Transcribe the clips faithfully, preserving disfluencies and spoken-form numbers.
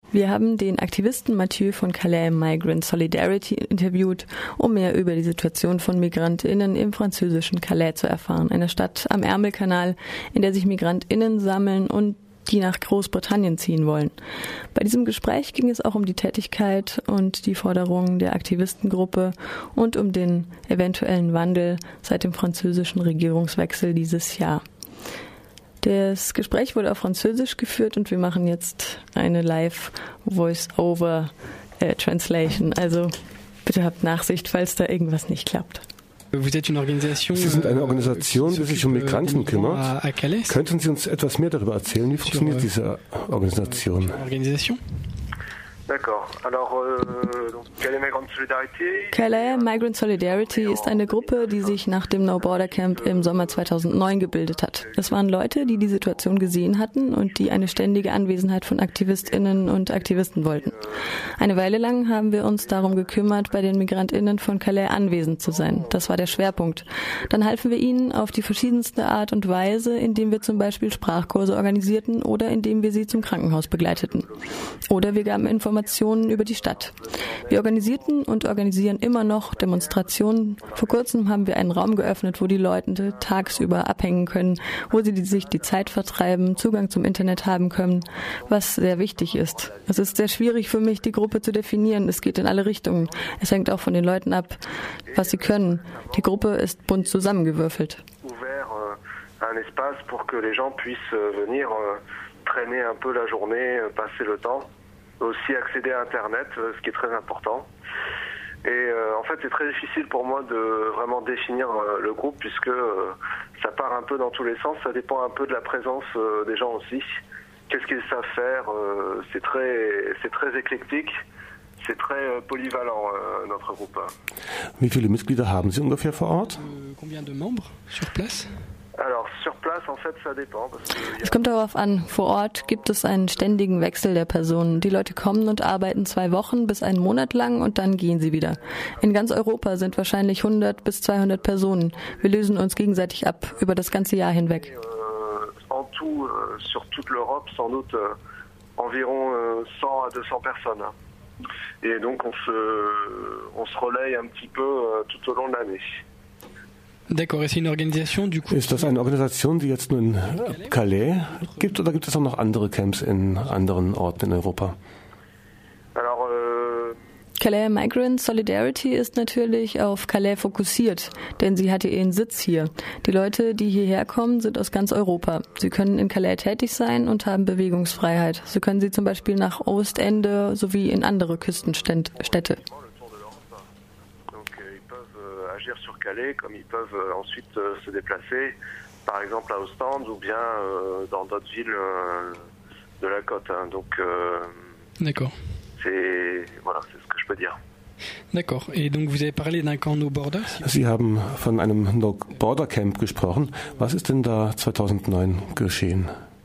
Wir haben den Aktivisten Mathieu von Calais Migrant Solidarity interviewt, um mehr über die Situation von MigrantInnen im französischen Calais zu erfahren, einer Stadt am Ärmelkanal, in der sich MigrantInnen sammeln und die nach Großbritannien ziehen wollen. Bei diesem Gespräch ging es auch um die Tätigkeit und die Forderungen der Aktivistengruppe und um den eventuellen Wandel seit dem französischen Regierungswechsel dieses Jahr. Das Gespräch wurde auf Französisch geführt und wir machen jetzt eine Live-Voice-Over-Translation. Also bitte habt Nachsicht, falls da irgendwas nicht klappt. Sie sind eine Organisation, die sich um Migranten kümmert. Könnten Sie uns etwas mehr darüber erzählen? Wie funktioniert diese Organisation? Calais Migrant Solidarity ist eine Gruppe, die sich nach dem No Border Camp im Sommer zweitausendneun gebildet hat. Es waren Leute, die die Situation gesehen hatten und die eine ständige Anwesenheit von AktivistInnen und Aktivisten wollten. Eine Weile lang haben wir uns darum gekümmert, bei den MigrantInnen von Calais anwesend zu sein. Das war der Schwerpunkt. Dann halfen wir ihnen auf die verschiedenste Art und Weise, indem wir zum Beispiel Sprachkurse organisierten oder indem wir sie zum Krankenhaus begleiteten. Oder wir gaben Informationen über die Stadt. Wir organisierten und organisieren immer noch Demonstrationen. Vor kurzem haben wir einen Raum geöffnet, wo die Leute tagsüber abhängen können, wo sie sich die Zeit vertreiben, Zugang zum Internet haben können, was sehr wichtig ist. Es ist sehr schwierig für mich, die Gruppe zu definieren. Es geht in alle Richtungen. Es hängt auch von den Leuten ab, was sie können. Die Gruppe ist bunt zusammengewürfelt. Un espace pour que les gens puissent venir traîner un peu la journée, passer le temps. Aussi accéder à Internet, ce qui est très important. Et euh, en fait, c'est très difficile pour moi de vraiment définir euh, le groupe puisque euh, ça part un peu dans tous les sens. Ça dépend un peu de la présence euh, des gens aussi. Qu'est-ce qu'ils savent faire euh, C'est très, c'est très éclectique. C'est très euh, polyvalent, euh, notre groupe. Wie viele Mitglieder haben Sie ungefähr vor Ort? Euh, combien de membres sur place? Alors, sur place, en fait, ça dépend. Es kommt darauf an. Vor Ort gibt es einen ständigen Wechsel der Personen. Die Leute kommen und arbeiten zwei Wochen bis einen Monat lang und dann gehen sie wieder. In ganz Europa sind wahrscheinlich hundert bis zweihundert Personen. Wir lösen uns gegenseitig ab über das ganze Jahr hinweg. En tout, sur toute l'Europe, sans doute environ cent à deux cents personnes. Et donc, on se, on se relaye un petit peu tout au long de l'année. D'accord, et c'est une organisation du coup. Ist das eine Organisation, die jetzt nur in Calais gibt, oder gibt es auch noch andere Camps in anderen Orten in Europa? Alors, euh Calais Migrant Solidarity ist natürlich auf Calais fokussiert, denn sie hatte ihren Sitz hier. Die Leute, die hierher kommen, sind aus ganz Europa. Sie können in Calais tätig sein und haben Bewegungsfreiheit. So können sie zum Beispiel nach Ostende sowie in andere Küstenstädte. Agir sur Calais, comme ils peuvent euh, ensuite euh, se déplacer, par exemple à Ostende ou bien euh, dans d'autres villes euh, de la côte. Hein. Donc, euh, d'accord. C'est voilà, c'est ce que je peux dire. D'accord. Et donc vous avez parlé d'un camp No Border. Sie haben von einem No Border Camp gesprochen. Was ist denn da zweitausendneun geschehen?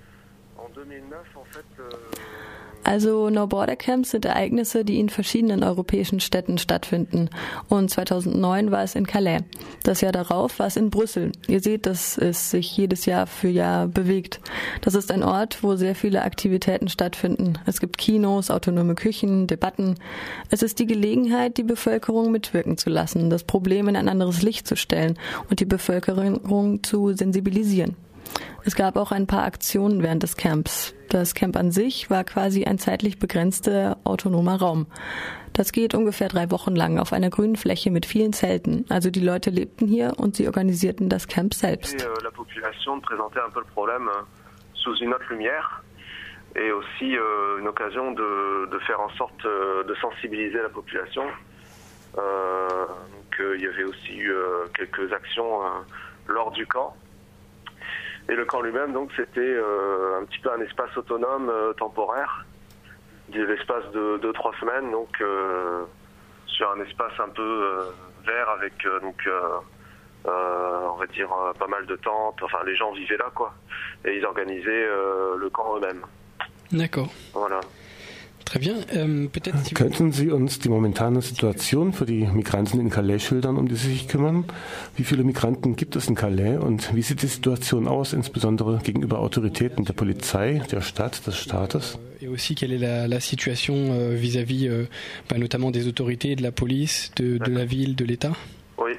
Also No Border Camps sind Ereignisse, die in verschiedenen europäischen Städten stattfinden. Und zweitausendneun war es in Calais. Das Jahr darauf war es in Brüssel. Ihr seht, dass es sich jedes Jahr für Jahr bewegt. Das ist ein Ort, wo sehr viele Aktivitäten stattfinden. Es gibt Kinos, autonome Küchen, Debatten. Es ist die Gelegenheit, die Bevölkerung mitwirken zu lassen, das Problem in ein anderes Licht zu stellen und die Bevölkerung zu sensibilisieren. Es gab auch ein paar Aktionen während des Camps. Das Camp an sich war quasi ein zeitlich begrenzter autonomer Raum. Das geht ungefähr drei Wochen lang auf einer grünen Fläche mit vielen Zelten. Also die Leute lebten hier und sie organisierten das Camp selbst. La population présentait un peu le problème sous une autre lumière et aussi une occasion de, de faire en sorte de sensibiliser la population. Euh, donc il y avait aussi eu quelques actions lors du camp. Et le camp lui-même, donc, c'était euh, un petit peu un espace autonome euh, temporaire, de l'espace de deux trois semaines, donc euh, sur un espace un peu euh, vert avec euh, donc euh, euh, on va dire euh, pas mal de tentes. Enfin, les gens vivaient là, quoi, et ils organisaient euh, le camp eux-mêmes. D'accord. Voilà. Könnten Sie uns die momentane Situation für die Migranten in Calais schildern, um die Sie sich kümmern? Wie viele Migranten gibt es in Calais und wie sieht die Situation aus, insbesondere gegenüber Autoritäten der Polizei, der Stadt, des Staates? Et aussi, quelle est la, la situation euh, vis-à-vis euh, bah, notamment des autorités, de la police, de, de la ville, de l'État? Oui.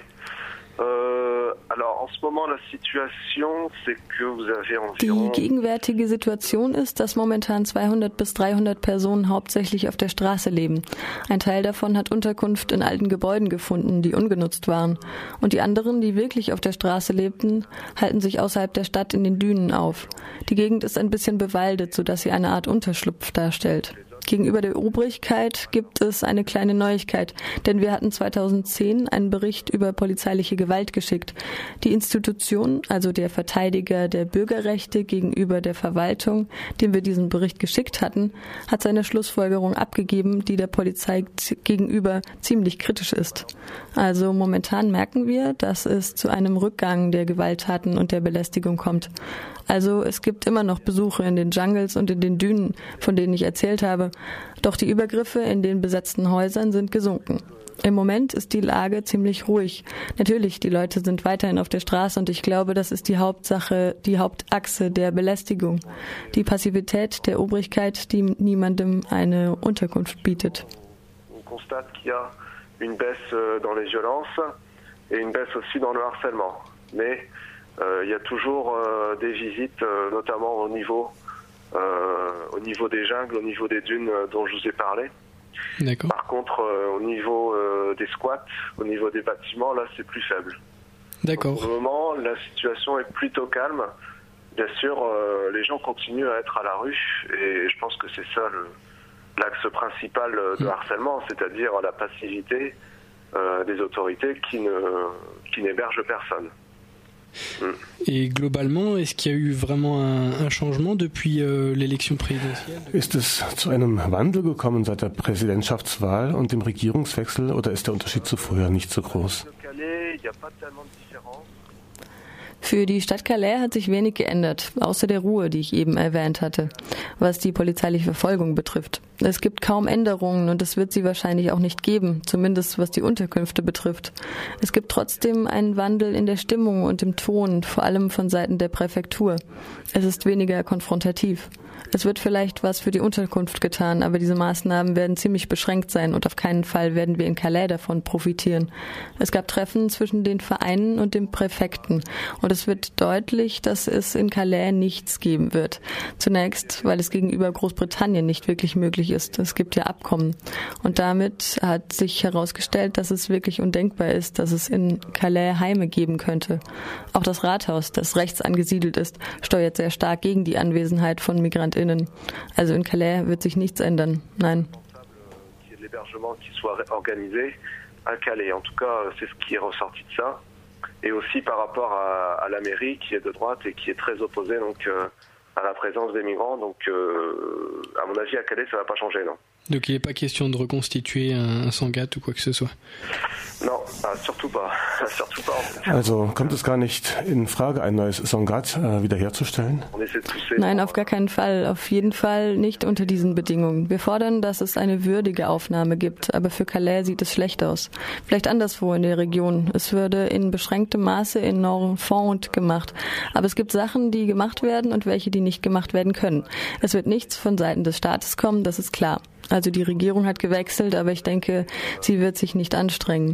Euh, alors, en ce moment, la situation, c'est que vous avez environ... Die gegenwärtige Situation ist, dass momentan zweihundert bis dreihundert Personen hauptsächlich auf der Straße leben. Ein Teil davon hat Unterkunft in alten Gebäuden gefunden, die ungenutzt waren. Und die anderen, die wirklich auf der Straße lebten, halten sich außerhalb der Stadt in den Dünen auf. Die Gegend ist ein bisschen bewaldet, sodass sie eine Art Unterschlupf darstellt. Gegenüber der Obrigkeit gibt es eine kleine Neuigkeit, denn wir hatten zweitausendzehn einen Bericht über polizeiliche Gewalt geschickt. Die Institution, also der Verteidiger der Bürgerrechte gegenüber der Verwaltung, dem wir diesen Bericht geschickt hatten, hat seine Schlussfolgerung abgegeben, die der Polizei gegenüber ziemlich kritisch ist. Also momentan merken wir, dass es zu einem Rückgang der Gewalttaten und der Belästigung kommt. Also es gibt immer noch Besuche in den Jungles und in den Dünen, von denen ich erzählt habe. Doch die Übergriffe in den besetzten Häusern sind gesunken. Im Moment ist die Lage ziemlich ruhig. Natürlich, die Leute sind weiterhin auf der Straße und ich glaube, das ist die Hauptsache, die Hauptachse der Belästigung. Die Passivität der Obrigkeit, die niemandem eine Unterkunft bietet. On constate qu'il y a une baisse dans les violences et une baisse aussi dans le harcèlement. Mais euh, il y a toujours euh, des visites, euh, notamment au niveau Euh, au niveau des jungles, au niveau des dunes euh, dont je vous ai parlé. D'accord. Par contre, euh, au niveau euh, des squats, au niveau des bâtiments, là, c'est plus faible. D'accord. Donc, pour le moment, la situation est plutôt calme. Bien sûr, euh, les gens continuent à être à la rue et je pense que c'est ça le, l'axe principal de mmh. harcèlement, c'est-à-dire la passivité euh, des autorités qui ne qui n'hébergent personne. Et globalement, est-ce qu'il y a eu vraiment un, un changement depuis euh, l'élection présidentielle? Ist es zu einem Wandel gekommen seit der Präsidentschaftswahl und dem Regierungswechsel oder ist der Unterschied zu früher nicht so groß? Für die Stadt Calais hat sich wenig geändert, außer der Ruhe, die ich eben erwähnt hatte, was die polizeiliche Verfolgung betrifft. Es gibt kaum Änderungen und es wird sie wahrscheinlich auch nicht geben, zumindest was die Unterkünfte betrifft. Es gibt trotzdem einen Wandel in der Stimmung und im Ton, vor allem von Seiten der Präfektur. Es ist weniger konfrontativ. Es wird vielleicht was für die Unterkunft getan, aber diese Maßnahmen werden ziemlich beschränkt sein und auf keinen Fall werden wir in Calais davon profitieren. Es gab Treffen zwischen den Vereinen und dem Präfekten und es wird deutlich, dass es in Calais nichts geben wird. Zunächst, weil es gegenüber Großbritannien nicht wirklich möglich ist. Es gibt ja Abkommen. Und damit hat sich herausgestellt, dass es wirklich undenkbar ist, dass es in Calais Heime geben könnte. Auch das Rathaus, das rechts angesiedelt ist, steuert sehr stark gegen die Anwesenheit von MigrantInnen. Also in Calais wird sich nichts ändern. Nein. L'hébergement qui soit organisé à Calais. En tout cas, c'est ce qui est ressorti de ça. Et aussi par rapport à, à la mairie qui est de droite et qui est très opposée donc euh, à la présence des migrants. Donc, euh, à mon avis, à Calais, ça va pas changer, non. Donc il n'est pas question de reconstituer un, un Sangat ou quoi que ce soit. Non, ah, surtout pas. surtout pas. Also kommt es gar nicht in Frage, ein neues Sangat äh, wiederherzustellen? Nein, auf gar keinen Fall. Auf jeden Fall nicht unter diesen Bedingungen. Wir fordern, dass es eine würdige Aufnahme gibt, aber für Calais sieht es schlecht aus. Vielleicht anderswo in der Region. Es würde in beschränktem Maße in Nord-Fond gemacht. Aber es gibt Sachen, die gemacht werden und welche, die nicht gemacht werden können. Es wird nichts von Seiten des Staates kommen, das ist klar. Also die Regierung hat gewechselt, aber ich denke, sie wird sich nicht anstrengen.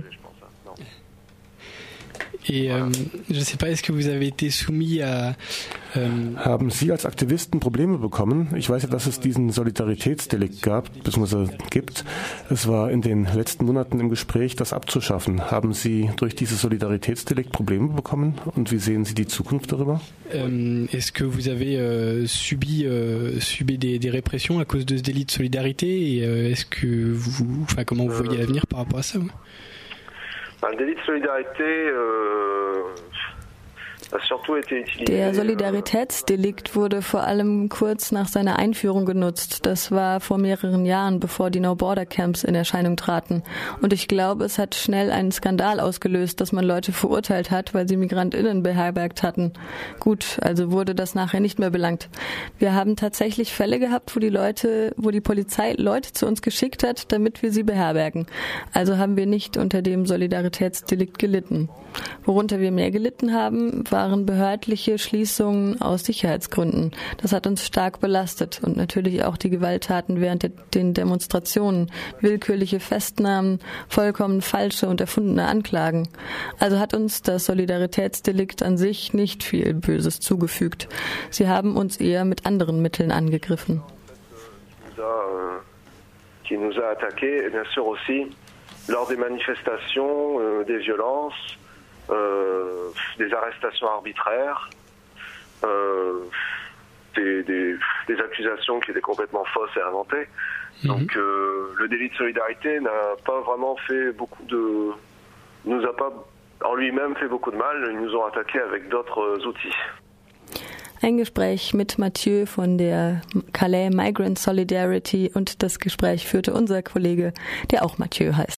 Et, euh, je sais pas, est-ce que vous avez été soumis à, ähm Haben Sie als Aktivisten Probleme bekommen? Ich weiß ja, dass es diesen Solidaritätsdelikt gab, bzw. gibt. Es war in den letzten Monaten im Gespräch, das abzuschaffen. Haben Sie durch dieses Solidaritätsdelikt Probleme bekommen? Und wie sehen Sie die Zukunft darüber? Ähm, est-ce que vous avez euh, subi, euh, subi des, des répressions à cause de ce délit de solidarité? Et euh, est-ce que vous, enfin, comment vous voyez l'avenir par rapport à ça? Le délit de solidarité, euh, Der Solidaritätsdelikt wurde vor allem kurz nach seiner Einführung genutzt. Das war vor mehreren Jahren, bevor die No-Border-Camps in Erscheinung traten. Und ich glaube, es hat schnell einen Skandal ausgelöst, dass man Leute verurteilt hat, weil sie MigrantInnen beherbergt hatten. Gut, also wurde das nachher nicht mehr belangt. Wir haben tatsächlich Fälle gehabt, wo die Leute, wo die Polizei Leute zu uns geschickt hat, damit wir sie beherbergen. Also haben wir nicht unter dem Solidaritätsdelikt gelitten. Worunter wir mehr gelitten haben, waren behördliche Schließungen aus Sicherheitsgründen. Das hat uns stark belastet und natürlich auch die Gewalttaten während de- den Demonstrationen, willkürliche Festnahmen, vollkommen falsche und erfundene Anklagen. Also hat uns das Solidaritätsdelikt an sich nicht viel Böses zugefügt. Sie haben uns eher mit anderen Mitteln angegriffen. Qui nous a attaqué, et bien sûr aussi lors des manifestations, euh, des violences, euh, des arrestations arbitraires, euh, des, des, des accusations qui étaient complètement fausses et inventées. Mm-hmm. Donc euh, le délit de solidarité n'a pas vraiment fait beaucoup de, nous a pas en lui-même fait beaucoup de mal. Ils nous ont attaqué avec d'autres outils. Ein Gespräch mit Mathieu von der Calais Migrant Solidarity und das Gespräch führte unser Kollege, der auch Mathieu heißt.